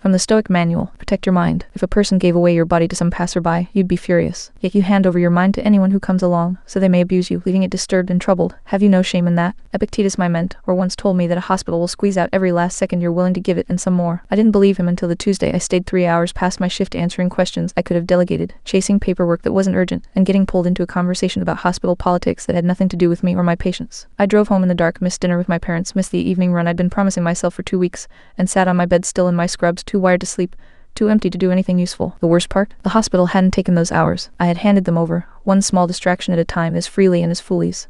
From the Stoic manual, protect your mind. If a person gave away your body to some passerby, you'd be furious. Yet you hand over your mind to anyone who comes along, so they may abuse you, leaving it disturbed and troubled. Have you no shame in that? Epictetus, my mentor, once told me that a hospital will squeeze out every last second you're willing to give it and some more. I didn't believe him until the Tuesday I stayed 3 hours past my shift answering questions I could have delegated, chasing paperwork that wasn't urgent, and getting pulled into a conversation about hospital politics that had nothing to do with me or my patients. I drove home in the dark, missed dinner with my parents, missed the evening run I'd been promising myself for 2 weeks, and sat on my bed still in my scrubs, too wired to sleep, too empty to do anything useful. The worst part? The hospital hadn't taken those hours. I had handed them over, one small distraction at a time, as freely and as fully.